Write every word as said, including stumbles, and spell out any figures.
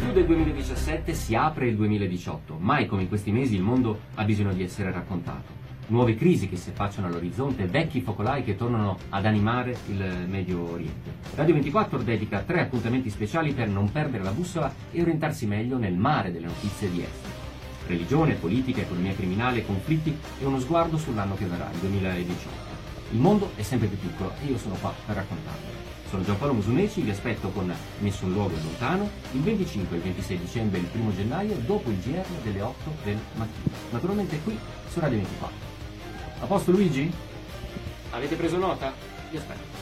Chiude il duemiladiciassette, si apre il duemiladiciotto. Mai come in questi mesi il mondo ha bisogno di essere raccontato. Nuove crisi che si affacciano all'orizzonte, vecchi focolai che tornano ad animare il Medio Oriente. Radio ventiquattro dedica tre appuntamenti speciali per non perdere la bussola e orientarsi meglio nel mare delle notizie di estero. Religione, politica, economia criminale, conflitti e uno sguardo sull'anno che verrà, il duemiladiciotto. Il mondo è sempre più piccolo e io sono qua per raccontarlo. Sono Gianpaolo Musumeci, vi aspetto con Nessun luogo è lontano, il venticinque, il ventisei dicembre e il primo gennaio dopo il G R delle otto del mattino. Naturalmente qui su Radio ventiquattro. A posto Luigi? Avete preso nota? Vi aspetto.